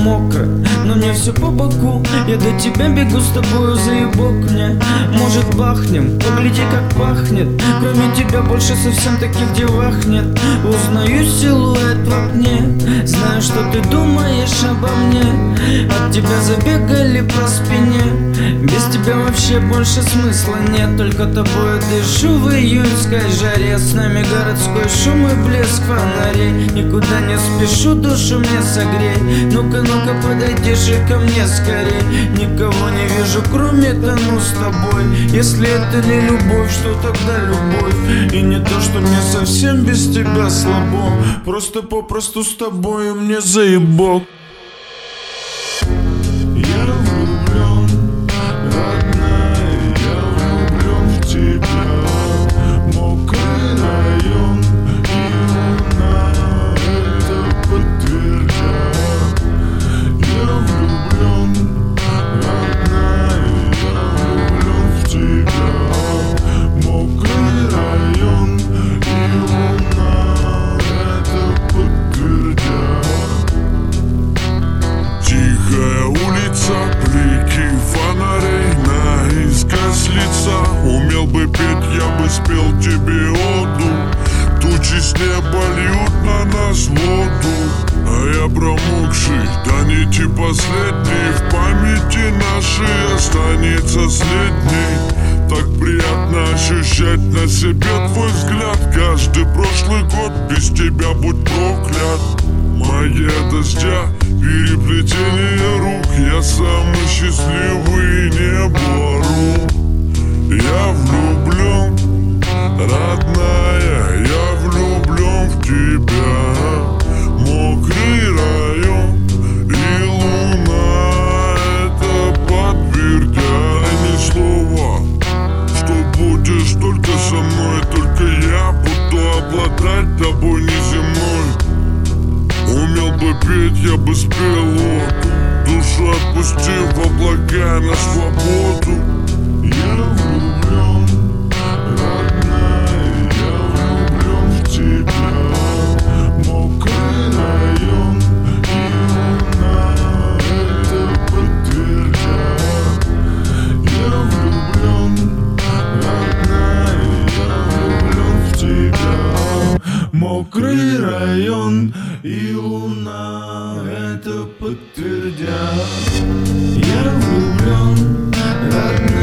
мокро, но мне все по боку. Я до тебя бегу с тобою, заебок мне. Может бахнем, погляди как пахнет. Кроме тебя больше совсем таких девах нет. Узнаю силуэт в окне, знаю, что ты думаешь обо мне. От тебя забегали по спине. Без тебя вообще больше смысла нет. Только тобой дышу в июньской жаре. С нами городской шум и блеск фонарей. Никуда не спешу, душу мне согрей. Ну-ка, ну-ка, подойди же ко мне скорей. Никого не вижу, кроме тону с тобой. Если это не любовь, что тогда любовь? И не то, что мне совсем без тебя слабо. Просто попросту с тобою мне заебок. Блики фонарей наискось лица. Умел бы петь, я бы спел тебе оду. Тучи с неба льют на нас воду, а я промокший до нити последний. В памяти нашей останется следней. Так приятно ощущать на себе твой взгляд. Каждый прошлый год без тебя будь проклят. Магия дождя, переплетение рук. Я самый счастливый, не бору. Я влюблен, родная, я влюблен в тебя. Мокрый район и луна это подтвердят. Ни слова, что будешь только со мной. Только я буду обладать тобой неземной. Умел бы петь, я бы спел оду. Душу отпустив в облака на свободу. Я влюблен, родная, я влюблен в тебя. Мокрый район и луна это подтвердят. Я влюблен, родная, я влюблен в тебя. Мокрый район и луна это подтвердят. Я влюблен, родная.